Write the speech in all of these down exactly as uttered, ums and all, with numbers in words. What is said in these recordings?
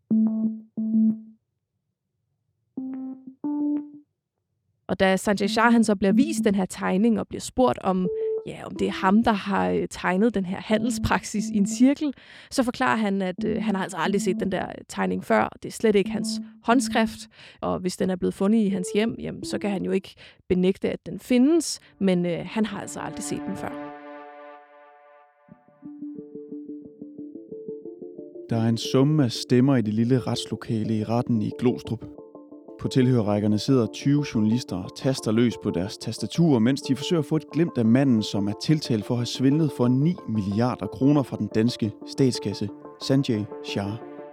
Og da Sanjay Shah han så bliver vist den her tegning og bliver spurgt om, ja, om det er ham, der har tegnet den her handelspraksis i en cirkel, så forklarer han, at øh, han har altså aldrig set den der tegning før. Det er slet ikke hans håndskrift, og hvis den er blevet fundet i hans hjem, jamen, så kan han jo ikke benægte, at den findes, men øh, han har altså aldrig set den før. Der er en summe af stemmer i det lille retslokale i retten i Glostrup. På tilhørerrækkerne sidder tyve journalister og taster løs på deres tastaturer, mens de forsøger at få et glimt af manden, som er tiltalt for at have svindlet for ni milliarder kroner fra den danske statskasse, Sanjay Shah.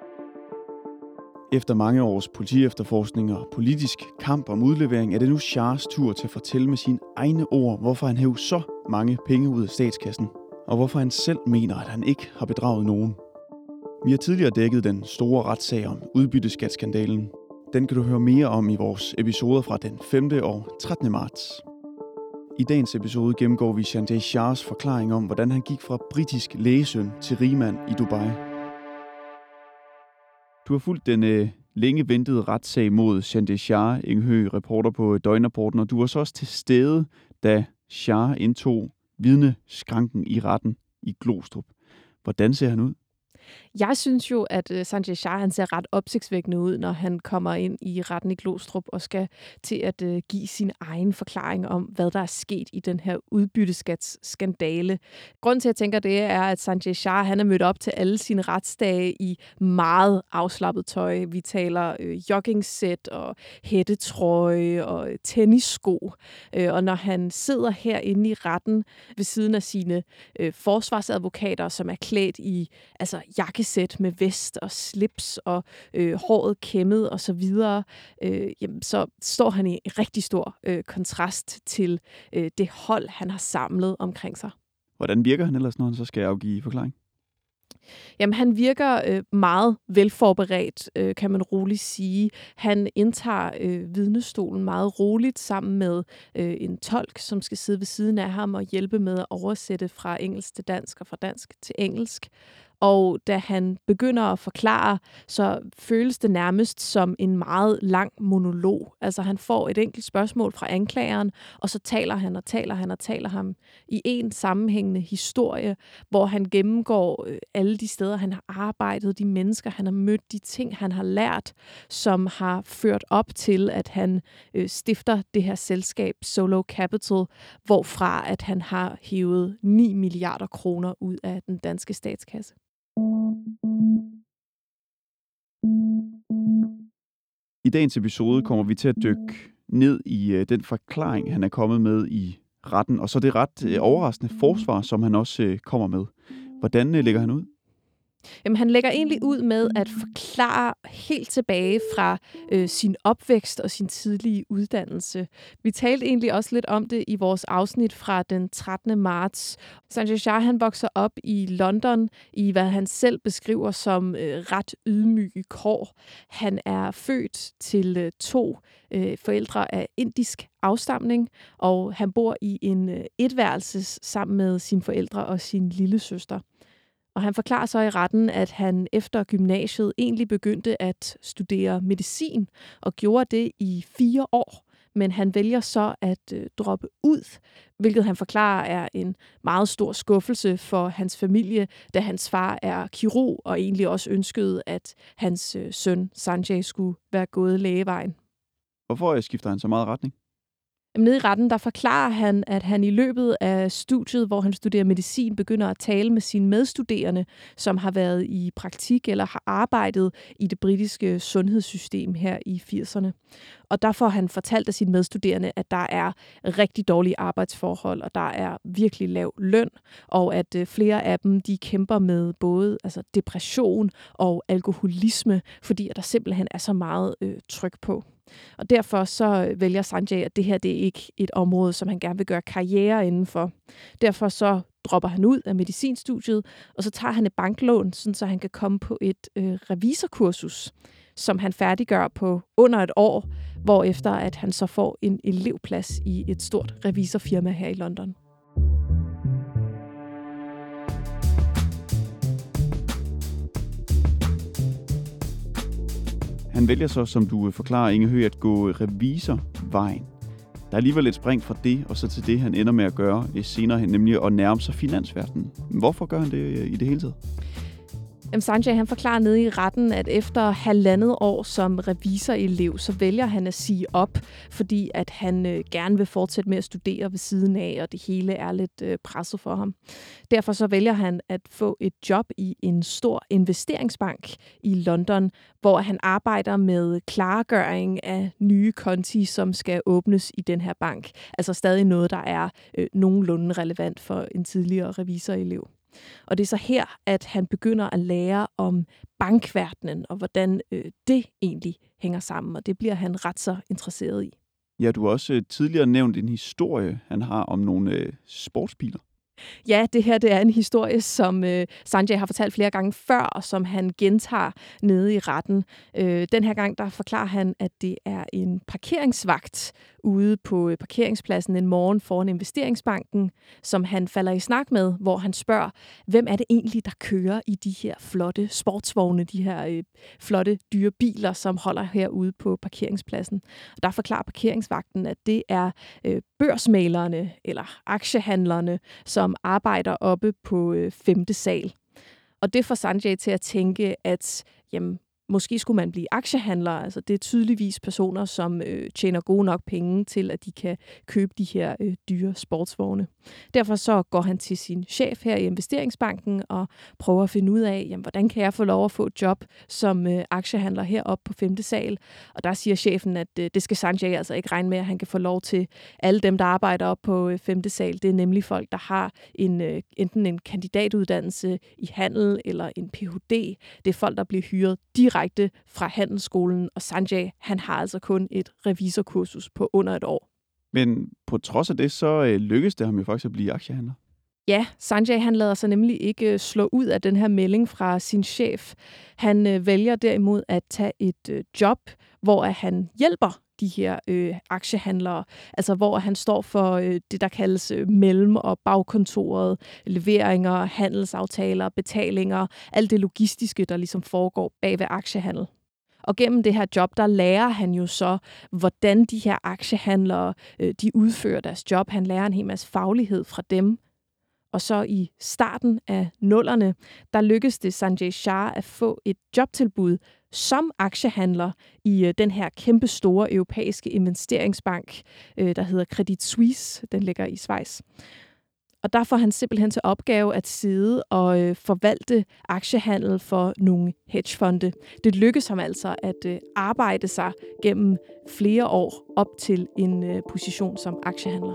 Efter mange års politiefterforskning og politisk kamp om udlevering, er det nu Shahs tur til at fortælle med sine egne ord, hvorfor han hæv så mange penge ud af statskassen, og hvorfor han selv mener, at han ikke har bedraget nogen. Vi har tidligere dækket den store retssag om udbytteskatskandalen. Den kan du høre mere om i vores episoder fra den femte og trettende marts. I dagens episode gennemgår vi Sanjay Shahs forklaring om, hvordan han gik fra britisk lægesøn til rigmand i Dubai. Du har fulgt den øh, længe ventede retssag mod Sanjay Shah, Inge Høgh, reporter på Døgnrapporten, og du var så også til stede, da Shah indtog vidneskranken i retten i Glostrup. Hvordan ser han ud? Jeg synes jo, at Sanjay Shah han ser ret opsigtsvækkende ud, når han kommer ind i retten i Glostrup og skal til at uh, give sin egen forklaring om, hvad der er sket i den her udbytteskatsskandale. Grunden til, at jeg tænker det, er, at Sanjay Shah han er mødt op til alle sine retsdage i meget afslappet tøj. Vi taler øh, joggingsæt og hættetrøje og tennissko. Øh, og når han sidder herinde i retten ved siden af sine øh, forsvarsadvokater, som er klædt i altså jakkesæt med vest og slips og øh, håret kæmmet og så videre, øh, jamen, så står han i en rigtig stor øh, kontrast til øh, det hold, han har samlet omkring sig. Hvordan virker han ellers, når han så skal afgive forklaring? Jamen, han virker øh, meget velforberedt, øh, kan man roligt sige. Han indtager øh, vidnestolen meget roligt sammen med øh, en tolk, som skal sidde ved siden af ham og hjælpe med at oversætte fra engelsk til dansk og fra dansk til engelsk. Og da han begynder at forklare, så føles det nærmest som en meget lang monolog. Altså han får et enkelt spørgsmål fra anklageren, og så taler han og taler han og taler ham i en sammenhængende historie, hvor han gennemgår alle de steder, han har arbejdet, de mennesker, han har mødt, de ting, han har lært, som har ført op til, at han øh, stifter det her selskab Solo Capital, hvorfra at han har hævet ni milliarder kroner ud af den danske statskasse. I dagens episode kommer vi til at dykke ned i øh, den forklaring, han er kommet med i retten, og så det ret øh, overraskende forsvar, som han også øh, kommer med. Hvordan øh, lægger han ud? Jamen, han lægger egentlig ud med at forklare helt tilbage fra øh, sin opvækst og sin tidlige uddannelse. Vi talte egentlig også lidt om det i vores afsnit fra den trettende marts. Sanjay Shah han vokser op i London i, hvad han selv beskriver som øh, ret ydmyge kår. Han er født til øh, to øh, forældre af indisk afstamning, og han bor i en øh, etværelses sammen med sine forældre og sin lille søster. Og han forklarer så i retten, at han efter gymnasiet egentlig begyndte at studere medicin og gjorde det i fire år. Men han vælger så at øh, droppe ud, hvilket han forklarer er en meget stor skuffelse for hans familie, da hans far er kirurg og egentlig også ønskede, at hans øh, søn Sanjay skulle være gået lægevejen. Hvorfor skifter han så meget retning? Nede i retten, der forklarer han, at han i løbet af studiet, hvor han studerer medicin, begynder at tale med sine medstuderende, som har været i praktik eller har arbejdet i det britiske sundhedssystem her i firserne. Og der får han fortalt af sine medstuderende, at der er rigtig dårlige arbejdsforhold, og der er virkelig lav løn, og at flere af dem, de kæmper med både altså depression og alkoholisme, fordi at der simpelthen er så meget øh, tryk på. Og derfor så vælger Sanjay, at det her det er ikke et område, som han gerne vil gøre karriere indenfor. Derfor så dropper han ud af medicinstudiet, og så tager han et banklån, sådan så han kan komme på et øh, revisorkursus, som han færdiggør på under et år, hvorefter at han så får en elevplads i et stort revisorfirma her i London. Han vælger så, som du forklarer, Inge Høgh, at gå revisorvejen. Der er alligevel et spring fra det, og så til det, han ender med at gøre senere hen, nemlig at nærme sig finansverdenen. Hvorfor gør han det i det hele taget? Jamen, Sanjay han forklarer nede i retten, at efter halvandet år som revisorelev, så vælger han at sige op, fordi at han øh, gerne vil fortsætte med at studere ved siden af, og det hele er lidt øh, presset for ham. Derfor så vælger han at få et job i en stor investeringsbank i London, hvor han arbejder med klargøring af nye konti, som skal åbnes i den her bank. Altså stadig noget, der er øh, nogenlunde relevant for en tidligere revisorelev. Og det er så her, at han begynder at lære om bankverdenen, og hvordan øh, det egentlig hænger sammen, og det bliver han ret så interesseret i. Ja, du har også tidligere nævnt en historie, han har om nogle øh, sportsbiler. Ja, det her det er en historie, som øh, Sanjay har fortalt flere gange før, og som han gentager nede i retten. Øh, den her gang der forklarer han, at det er en parkeringsvagt ude på øh, parkeringspladsen en morgen foran investeringsbanken, som han falder i snak med, hvor han spørger, hvem er det egentlig, der kører i de her flotte sportsvogne, de her øh, flotte dyre biler, som holder herude på parkeringspladsen. Og der forklarer parkeringsvagten, at det er øh, børsmælerne eller aktiehandlerne, som arbejder oppe på øh, femte sal. Og det får Sanjay til at tænke, at jamen, måske skulle man blive aktiehandler. Altså, det er tydeligvis personer, som øh, tjener gode nok penge til, at de kan købe de her øh, dyre sportsvogne. Derfor så går han til sin chef her i investeringsbanken og prøver at finde ud af, jamen, hvordan kan jeg få lov at få et job som øh, aktiehandler heroppe på femte sal. Og der siger chefen, at øh, det skal Sanjay altså ikke regne med, at han kan få lov til. Alle dem, der arbejder op på øh, femte sal, det er nemlig folk, der har en, øh, enten en kandidatuddannelse i handel eller en P H D. Det er folk, der bliver hyret direkte fra handelsskolen, og Sanjay, han har altså kun et revisorkursus på under et år. Men på trods af det, så øh, lykkedes det ham jo faktisk at blive aktiehandler. Ja, Sanjay han lader sig nemlig ikke slå ud af den her melding fra sin chef. Han øh, vælger derimod at tage et øh, job, hvor at han hjælper de her øh, aktiehandlere, altså hvor han står for øh, det, der kaldes øh, mellem- og bagkontoret, leveringer, handelsaftaler, betalinger, alt det logistiske, der ligesom foregår bag ved aktiehandel. Og gennem det her job, der lærer han jo så, hvordan de her aktiehandlere, øh, de udfører deres job. Han lærer en hel masse faglighed fra dem. Og så i starten af nullerne, der lykkedes det Sanjay Shah at få et jobtilbud som aktiehandler i øh, den her kæmpe store europæiske investeringsbank, øh, der hedder Credit Suisse. Den ligger i Schweiz. Og der får han simpelthen til opgave at sidde og øh, forvalte aktiehandel for nogle hedgefonde. Det lykkes ham altså at øh, arbejde sig gennem flere år op til en øh, position som aktiehandler.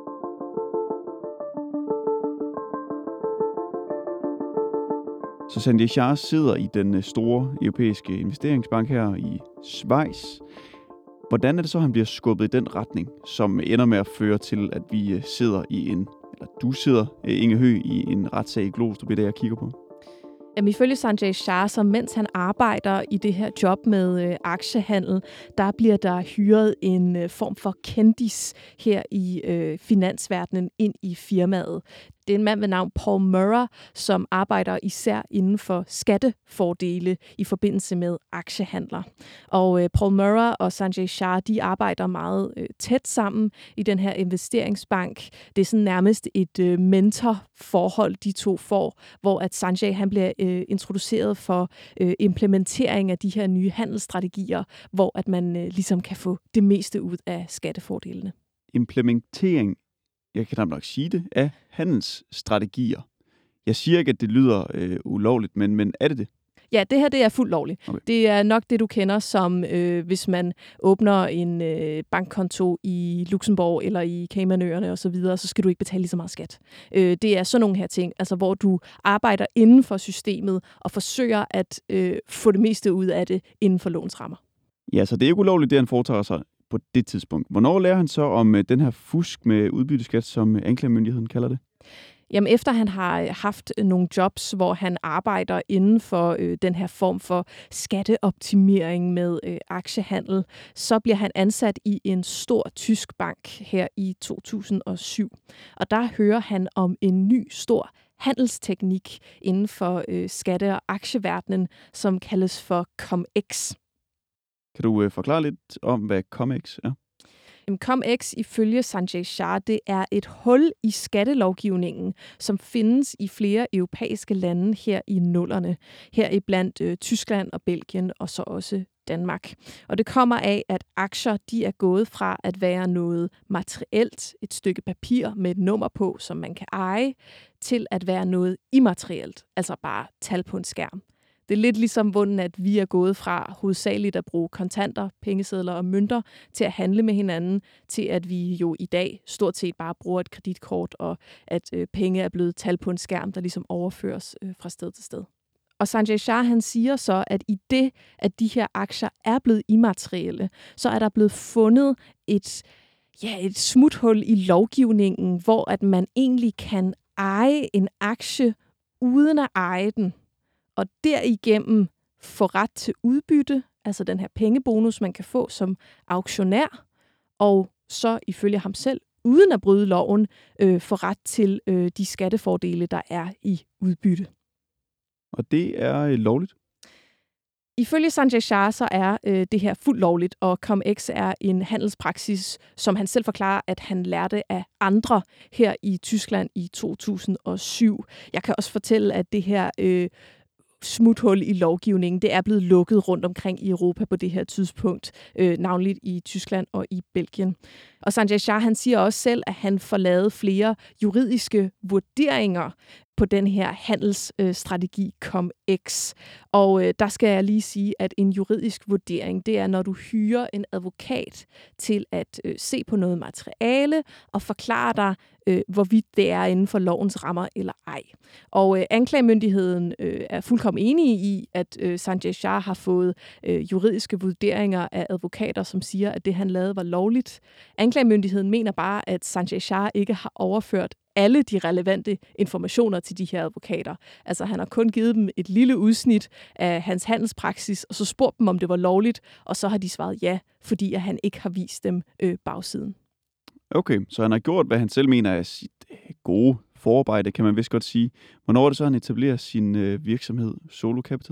Så Sanjay Shah sidder i den store europæiske investeringsbank her i Schweiz. Hvordan er det så, han bliver skubbet i den retning, som ender med at føre til, at vi sidder i en, eller du sidder, Inge Høgh, i en retssag i Glostrup, det jeg kigger på? Jamen, ifølge Sanjay Shah, så mens han arbejder i det her job med øh, aktiehandel, der bliver der hyret en øh, form for kendis her i øh, finansverdenen ind i firmaet. Det er en mand ved navn Paul Murrah, som arbejder især inden for skattefordele i forbindelse med aktiehandler. Og øh, Paul Murrah og Sanjay Shah, de arbejder meget øh, tæt sammen i den her investeringsbank. Det er sådan nærmest et øh, mentorforhold, de to får, hvor at Sanjay han bliver øh, introduceret for øh, implementering af de her nye handelsstrategier, hvor at man øh, ligesom kan få det meste ud af skattefordelene. Implementering, jeg kan nok sige det, af handelsstrategier. Jeg siger ikke, at det lyder øh, ulovligt, men, men er det det? Ja, det her det er fuldt lovligt. Okay. Det er nok det, du kender som, øh, hvis man åbner en øh, bankkonto i Luxembourg eller i Caymanøerne osv., så, så skal du ikke betale lige så meget skat. Øh, det er sådan nogle her ting, altså hvor du arbejder inden for systemet og forsøger at øh, få det meste ud af det inden for lovens rammer. Ja, så det er ikke ulovligt, det han foretager sig på det tidspunkt. Hvornår lærer han så om øh, den her fusk med udbytteskat, som anklagemyndigheden kalder det? Jamen efter han har haft nogle jobs, hvor han arbejder inden for øh, den her form for skatteoptimering med øh, aktiehandel, så bliver han ansat i en stor tysk bank her i to tusind og syv. Og der hører han om en ny stor handelsteknik inden for øh, skatte- og aktieverdenen, som kaldes for CumEx. Kan du øh, forklare lidt om, hvad CumEx er? CumEx ifølge Sanjay Shah, det er et hul i skattelovgivningen, som findes i flere europæiske lande her i nullerne. Heriblandt øh, Tyskland og Belgien og så også Danmark. Og det kommer af, at aktier de er gået fra at være noget materielt, et stykke papir med et nummer på, som man kan eje, til at være noget immaterielt, altså bare tal på en skærm. Det er lidt ligesom, hvordan at vi er gået fra hovedsageligt at bruge kontanter, pengesedler og mønter til at handle med hinanden, til at vi jo i dag stort set bare bruger et kreditkort, og at øh, penge er blevet tal på en skærm, der ligesom overføres øh, fra sted til sted. Og Sanjay Shah, han siger så, at i det, at de her aktier er blevet immaterielle, så er der blevet fundet et, ja, et smuthul i lovgivningen, hvor at man egentlig kan eje en aktie uden at eje den, og derigennem få ret til udbytte, altså den her pengebonus, man kan få som auktionær, og så ifølge ham selv, uden at bryde loven, øh, få ret til øh, de skattefordele, der er i udbytte. Og det er øh, lovligt? Ifølge Sanjay Shah, så er øh, det her fuldt lovligt, og CumEx er en handelspraksis, som han selv forklarer, at han lærte af andre her i Tyskland i to tusind og syv. Jeg kan også fortælle, at det her øh, smuthul i lovgivningen, det er blevet lukket rundt omkring i Europa på det her tidspunkt, øh, navnligt i Tyskland og i Belgien. Og Sanjay Shah, han siger også selv, at han får lavet flere juridiske vurderinger på den her handelsstrategi øh, CumEx. Og øh, der skal jeg lige sige, at en juridisk vurdering, det er, når du hyrer en advokat til at øh, se på noget materiale og forklare dig, øh, hvorvidt det er inden for lovens rammer eller ej. Og øh, anklagemyndigheden øh, er fuldkommen enige i, at øh, Sanjay Shah har fået øh, juridiske vurderinger af advokater, som siger, at det han lavede var lovligt. Anklagemyndigheden mener bare, at Sanjay Shah ikke har overført alle de relevante informationer til de her advokater. Altså han har kun givet dem et lille udsnit af hans handelspraksis, og så spurgt dem, om det var lovligt, og så har de svaret ja, fordi at han ikke har vist dem øh, bagsiden. Okay, så han har gjort, hvad han selv mener er sit øh, gode forarbejde, kan man vist godt sige. Hvornår er det så, han etablerer sin øh, virksomhed Solo Capital?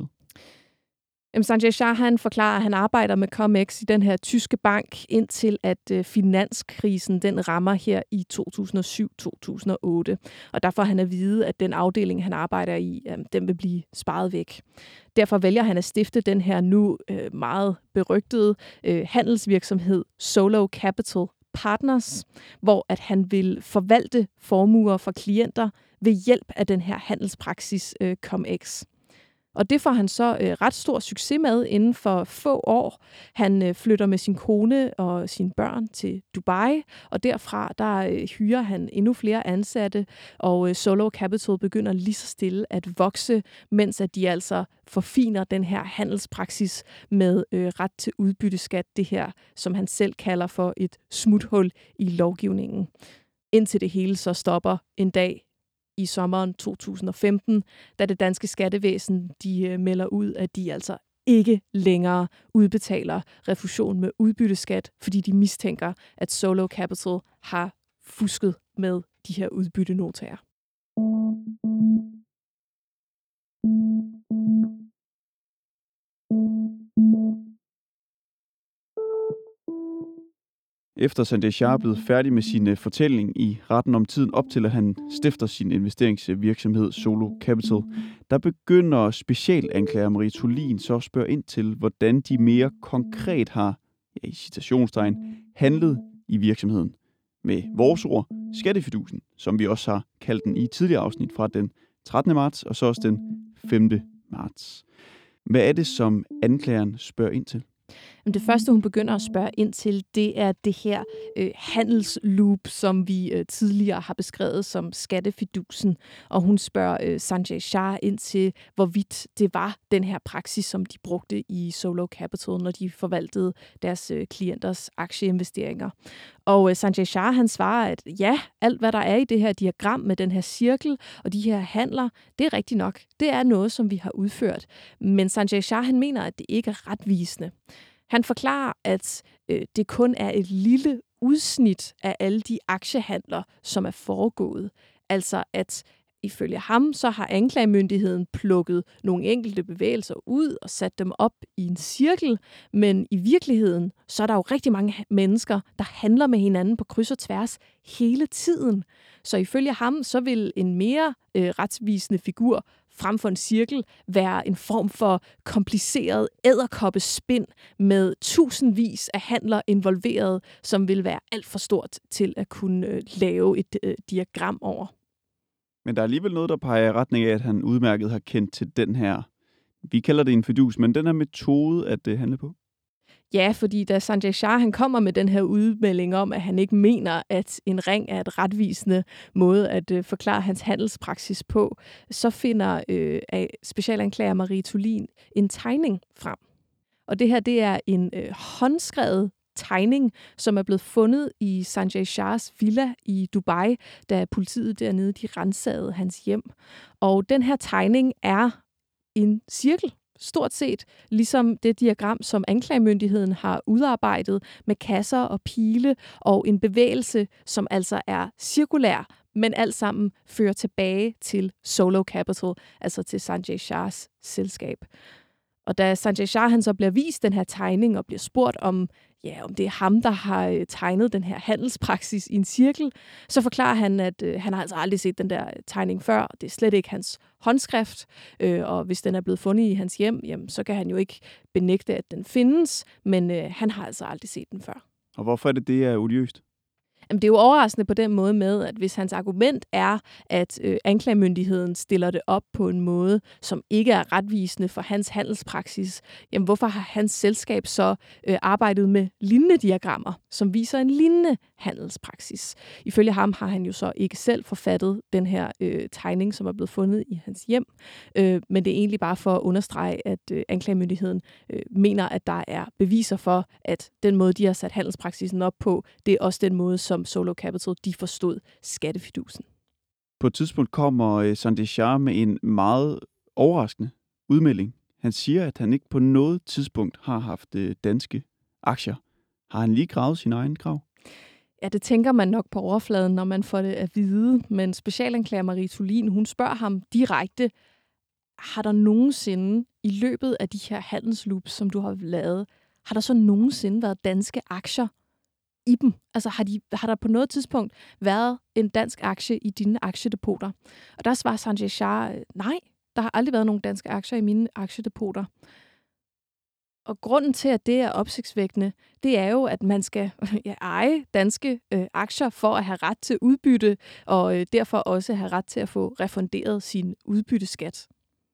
Jamen, Sanjay Shah, han forklarer, at han arbejder med CumEx i den her tyske bank, indtil at øh, finanskrisen den rammer her i to tusind og syv til to tusind og otte. Og derfor har han at vide, at den afdeling, han arbejder i, øh, den vil blive sparet væk. Derfor vælger han at stifte den her nu øh, meget berygtede øh, handelsvirksomhed Solo Capital Partners, hvor at han vil forvalte formuer for klienter ved hjælp af den her handelspraksis øh, CumEx. Og det får han så øh, ret stor succes med inden for få år. Han øh, flytter med sin kone og sine børn til Dubai, og derfra der øh, hyrer han endnu flere ansatte, og øh, Solo Capital begynder lige så stille at vokse, mens at de altså forfiner den her handelspraksis med øh, ret til udbytteskat, det her, som han selv kalder for et smuthul i lovgivningen. Indtil det hele så stopper en dag i sommeren to tusind og femten, da det danske skattevæsen de øh, melder ud, at de altså ikke længere udbetaler refusion med udbytteskat, fordi de mistænker, at Solo Capital har fusket med de her udbyttenotaer. Efter Sanjay Shah er blevet færdig med sin fortælling i retten om tiden op til, at han stifter sin investeringsvirksomhed Solo Capital, der begynder specialanklager Marie Thulin så at spørge ind til, hvordan de mere konkret har, ja, i citationstegn, handlet i virksomheden. Med vores ord, skattefidusen, som vi også har kaldt den i tidligere afsnit fra den trettende marts og så også den femte marts. Hvad er det, som anklageren spørger ind til? Det første, hun begynder at spørge ind til, det er det her øh, handelsloop, som vi øh, tidligere har beskrevet som skattefidusen. Og hun spørger øh, Sanjay Shah ind til, hvorvidt det var den her praksis, som de brugte i Solo Capital, når de forvaltede deres øh, klienters aktieinvesteringer. Og øh, Sanjay Shah, han svarer, at ja, alt hvad der er i det her diagram med den her cirkel og de her handler, det er rigtigt nok. Det er noget, som vi har udført. Men Sanjay Shah, han mener, at det ikke er retvisende. Han forklarer, at øh, det kun er et lille udsnit af alle de aktiehandler, som er foregået. Altså at Ifølge ham, så har anklagemyndigheden plukket nogle enkelte bevægelser ud og sat dem op i en cirkel, men i virkeligheden, så er der jo rigtig mange mennesker, der handler med hinanden på kryds og tværs hele tiden. Så ifølge ham, så vil en mere øh, retsvisende figur frem for en cirkel være en form for kompliceret edderkoppespind med tusindvis af handler involveret, som vil være alt for stort til at kunne øh, lave et øh, diagram over. Men der er alligevel noget, der peger i retning af, at han udmærket har kendt til den her, vi kalder det en fidus, men den her metode at uh, handle på. Ja, fordi da Sanjay Shah han kommer med den her udmelding om, at han ikke mener, at en ring er et retvisende måde at øh, forklare hans handelspraksis på, så finder øh, specialanklager Marie Thulin en tegning frem. Og det her, det er en øh, håndskrevet tegning, som er blevet fundet i Sanjay Shahs villa i Dubai, da politiet dernede de rensagede hans hjem. Og den her tegning er en cirkel, stort set ligesom det diagram, som anklagemyndigheden har udarbejdet med kasser og pile og en bevægelse, som altså er cirkulær, men alt sammen fører tilbage til Solo Capital, altså til Sanjay Shahs selskab. Og da Sanjay Shah han så bliver vist den her tegning og bliver spurgt om, ja, om det er ham, der har tegnet den her handelspraksis i en cirkel, så forklarer han, at øh, han har altså aldrig set den der tegning før. Det er slet ikke hans håndskrift, øh, og hvis den er blevet fundet i hans hjem, jamen, så kan han jo ikke benægte, at den findes, men øh, han har altså aldrig set den før. Og hvorfor er det, det er odiøst? Jamen, det er jo overraskende på den måde med, at hvis hans argument er, at øh, anklagemyndigheden stiller det op på en måde, som ikke er retvisende for hans handelspraksis, jamen hvorfor har hans selskab så øh, arbejdet med lignende diagrammer, som viser en lignende handelspraksis? Ifølge ham har han jo så ikke selv forfattet den her øh, tegning, som er blevet fundet i hans hjem, øh, men det er egentlig bare for at understrege, at øh, anklagemyndigheden øh, mener, at der er beviser for, at den måde, de har sat handelspraksisen op på, det er også den måde, som Solo Capital, de forstod skattefidusen. På et tidspunkt kommer Sanjay Shah med en meget overraskende udmelding. Han siger, at han ikke på noget tidspunkt har haft danske aktier. Har han lige gravet sin egen grav? Ja, det tænker man nok på overfladen, når man får det at vide. Men specialanklager Marie Thulin, hun spørger ham direkte, har der nogensinde i løbet af de her handelsloops, som du har lavet, har der så nogensinde været danske aktier i dem? Altså har, de, har der på noget tidspunkt været en dansk aktie i dine aktiedepoter? Og der svarer Sanjay Shah, nej, der har aldrig været nogen danske aktier i mine aktiedepoter. Og grunden til, at det er opsigtsvækkende, det er jo, at man skal ja, eje danske øh, aktier for at have ret til udbytte, og øh, derfor også have ret til at få refunderet sin udbytteskat.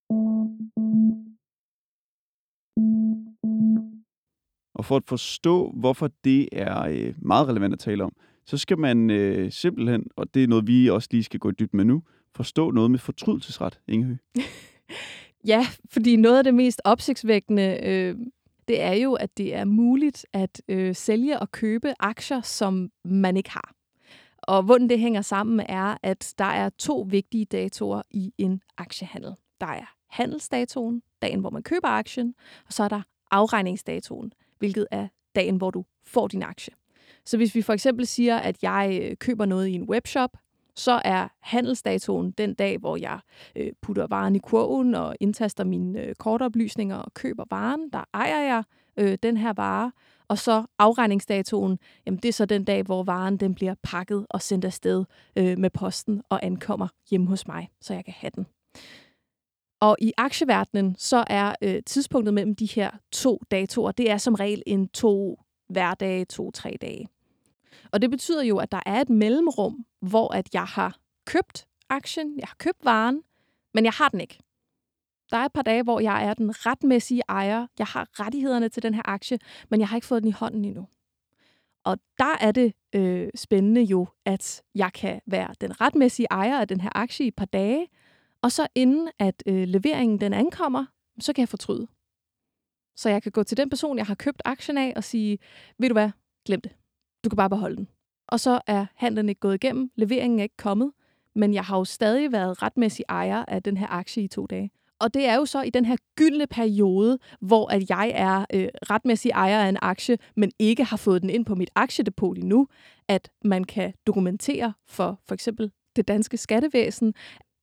Og for at forstå, hvorfor det er øh, meget relevant at tale om, så skal man øh, simpelthen, og det er noget, vi også lige skal gå i dybden med nu, forstå noget med fortrydelsesret, Inge Høgh. Ja, fordi noget af det mest opsigtsvækkende, øh, det er jo, at det er muligt at øh, sælge og købe aktier, som man ikke har. Og hvordan det hænger sammen er, at der er to vigtige datoer i en aktiehandel. Der er handelsdatoen, dagen hvor man køber aktien, og så er der afregningsdatoen, hvilket er dagen, hvor du får din aktie. Så hvis vi for eksempel siger, at jeg køber noget i en webshop, så er handelsdatoen den dag, hvor jeg øh, putter varen i kurven og indtaster mine øh, kortoplysninger og køber varen. Der ejer jeg øh, den her vare. Og så afregningsdatoen, jamen det er så den dag, hvor varen den bliver pakket og sendt afsted øh, med posten og ankommer hjemme hos mig, så jeg kan have den. Og i aktieverdenen, så er øh, tidspunktet mellem de her to datoer, det er som regel en to hverdage, to-tre dage. Og det betyder jo, at der er et mellemrum, hvor at jeg har købt aktien, jeg har købt varen, men jeg har den ikke. Der er et par dage, hvor jeg er den retmæssige ejer. Jeg har rettighederne til den her aktie, men jeg har ikke fået den i hånden endnu. Og der er det øh, spændende jo, at jeg kan være den retmæssige ejer af den her aktie i et par dage, og så inden at øh, leveringen den ankommer, så kan jeg fortryde. Så jeg kan gå til den person, jeg har købt aktien af, og sige, ved du hvad, glem det. Du kan bare beholde den. Og så er handlen ikke gået igennem, leveringen er ikke kommet, men jeg har jo stadig været retmæssig ejer af den her aktie i to dage. Og det er jo så i den her gyldne periode, hvor at jeg er øh, retmæssig ejer af en aktie, men ikke har fået den ind på mit aktiedepot endnu, at man kan dokumentere for for eksempel det danske skattevæsen,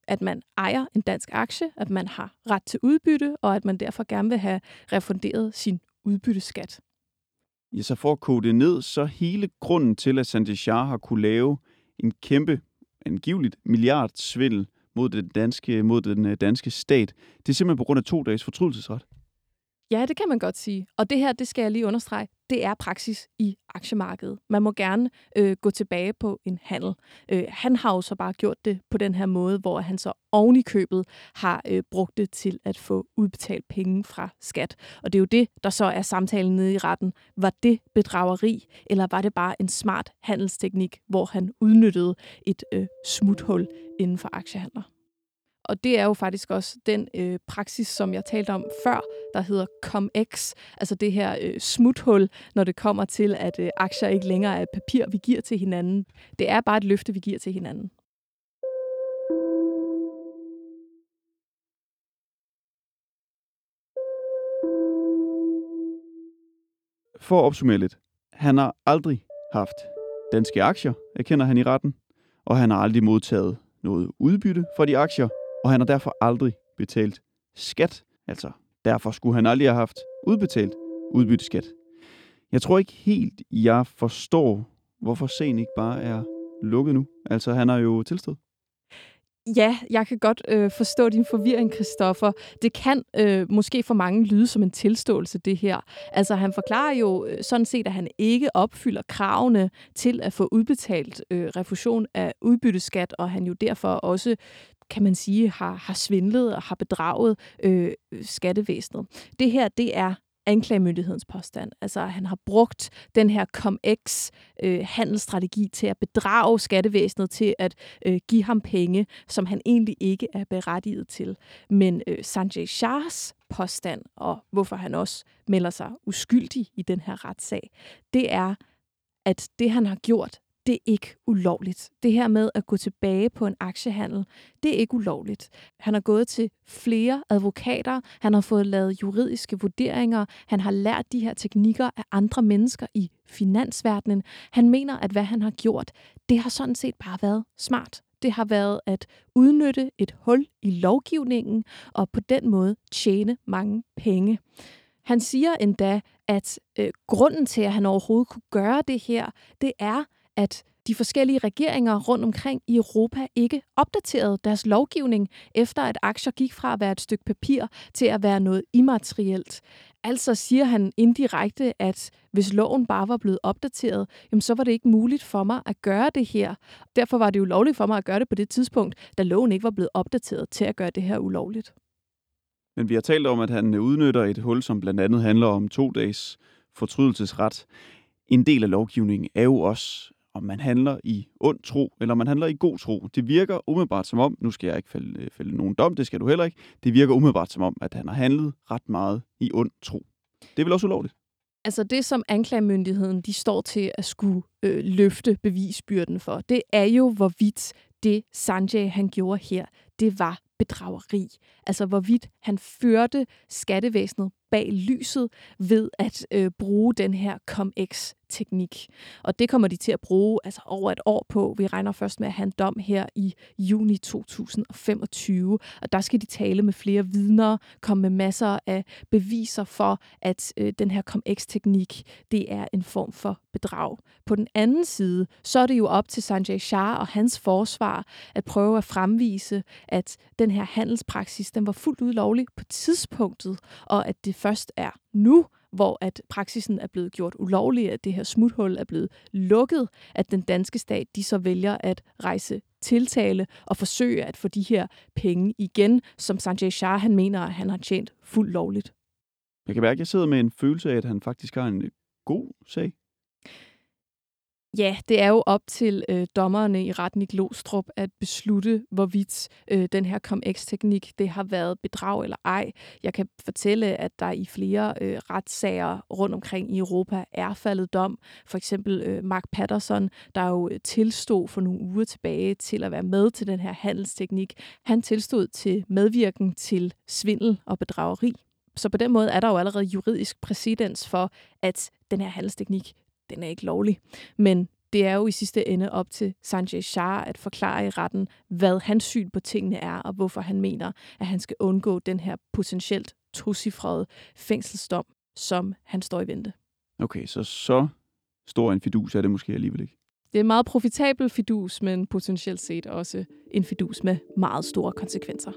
at man ejer en dansk aktie, at man har ret til udbytte, og at man derfor gerne vil have refunderet sin udbytteskat. Ja, så for at kode det ned, så hele grunden til, at Sanjay Shah har kunne lave en kæmpe, angiveligt milliardsvindel mod den danske, mod den danske stat, det er simpelthen på grund af to dages fortrydelsesret. Ja, det kan man godt sige. Og det her, det skal jeg lige understrege, det er praksis i aktiemarkedet. Man må gerne øh, gå tilbage på en handel. Øh, han har jo så bare gjort det på den her måde, hvor han så oven i købet har øh, brugt det til at få udbetalt penge fra skat. Og det er jo det, der så er samtalen nede i retten. Var det bedrageri, eller var det bare en smart handelsteknik, hvor han udnyttede et øh, smuthul inden for aktiehandler? Og det er jo faktisk også den øh, praksis, som jeg talte om før, der hedder CumEx, altså det her øh, smuthul, når det kommer til, at øh, aktier ikke længere er papir, vi giver til hinanden. Det er bare et løfte, vi giver til hinanden. For at opsummere lidt. Han har aldrig haft danske aktier, erkender han i retten, og han har aldrig modtaget noget udbytte for de aktier, og han har derfor aldrig betalt skat. Altså, derfor skulle han aldrig have haft udbetalt udbytteskat. Jeg tror ikke helt, jeg forstår, hvorfor sagen ikke bare er lukket nu. Altså, han har jo tilstået. Ja, jeg kan godt øh, forstå din forvirring, Christoffer. Det kan øh, måske for mange lyde som en tilståelse, det her. Altså, han forklarer jo øh, sådan set, at han ikke opfylder kravene til at få udbetalt øh, refusion af udbytteskat, og han jo derfor også, kan man sige, har, har svindlet og har bedraget øh, skattevæsenet. Det her, det er anklagemyndighedens påstand. Altså, han har brugt den her CumEx øh, handelsstrategi til at bedrage skattevæsenet til at øh, give ham penge, som han egentlig ikke er berettiget til. Men øh, Sanjay Shahs påstand, og hvorfor han også melder sig uskyldig i den her retssag, det er, at det han har gjort, det er ikke ulovligt. Det her med at gå tilbage på en aktiehandel, det er ikke ulovligt. Han har gået til flere advokater, han har fået lavet juridiske vurderinger, han har lært de her teknikker af andre mennesker i finansverdenen. Han mener, at hvad han har gjort, det har sådan set bare været smart. Det har været at udnytte et hul i lovgivningen og på den måde tjene mange penge. Han siger endda, at øh, grunden til, at han overhovedet kunne gøre det her, det er, at de forskellige regeringer rundt omkring i Europa ikke opdaterede deres lovgivning, efter at aktier gik fra at være et stykke papir til at være noget immaterielt. Altså siger han indirekte, at hvis loven bare var blevet opdateret, jamen så var det ikke muligt for mig at gøre det her. Derfor var det ulovligt for mig at gøre det på det tidspunkt, da loven ikke var blevet opdateret til at gøre det her ulovligt. Men vi har talt om, at han udnytter et hul, som blandt andet handler om to dages fortrydelsesret. En del af lovgivningen er jo også, om man handler i ond tro, eller om man handler i god tro. Det virker umiddelbart som om, nu skal jeg ikke fælde, fælde nogen dom, det skal du heller ikke, det virker umiddelbart som om, at han har handlet ret meget i ond tro. Det er vel også ulovligt? Altså det, som anklagemyndigheden de står til at skulle øh, løfte bevisbyrden for, det er jo, hvorvidt det Sanjay han gjorde her, det var bedrageri. Altså hvorvidt han førte skattevæsenet bag lyset ved at øh, bruge den her CumEx-teknik. Og det kommer de til at bruge altså over et år på. Vi regner først med at have en dom her i juni to tusind og femogtyve. Og der skal de tale med flere vidner, komme med masser af beviser for, at øh, den her CumEx-teknik, det er en form for bedrag. På den anden side, så er det jo op til Sanjay Shah og hans forsvar at prøve at fremvise, at den her handelspraksis, den var fuldt ud lovlig på tidspunktet, og at det først er nu, hvor at praksisen er blevet gjort ulovlig, at det her smuthul er blevet lukket, at den danske stat, de så vælger at rejse tiltale og forsøge at få de her penge igen, som Sanjay Shah, han mener, at han har tjent fuldt lovligt. Jeg kan mærke, at jeg sidder med en følelse af, at han faktisk har en god sag. Ja, det er jo op til øh, dommerne i retten i Glostrup at beslutte, hvorvidt øh, den her CumEx-teknik det har været bedrag eller ej. Jeg kan fortælle, at der i flere øh, retssager rundt omkring i Europa er faldet dom. For eksempel øh, Mark Patterson, der jo tilstod for nogle uger tilbage til at være med til den her handelsteknik. Han tilstod til medvirken til svindel og bedrageri. Så på den måde er der jo allerede juridisk præcedens for, at den her handelsteknik den er ikke lovlig. Men det er jo i sidste ende op til Sanjay Shah at forklare i retten, hvad hans syn på tingene er, og hvorfor han mener, at han skal undgå den her potentielt tocifrede fængselsdom, som han står i vente. Okay, så så stor en fidus er det måske alligevel ikke. Det er en meget profitabel fidus, men potentielt set også en fidus med meget store konsekvenser.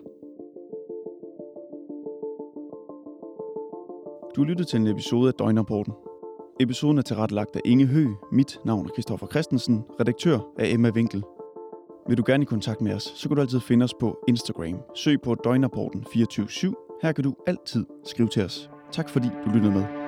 Du lyttede til en episode af Døgnrapporten. Episoden er tilrettelagt af Inge Høgh. Mit navn er Christoffer Christensen, redaktør af Emma Winkel. Vil du gerne i kontakt med os, så kan du altid finde os på Instagram. Søg på Døgnrapporten fireogtyve syv. Her kan du altid skrive til os. Tak fordi du lyttede med.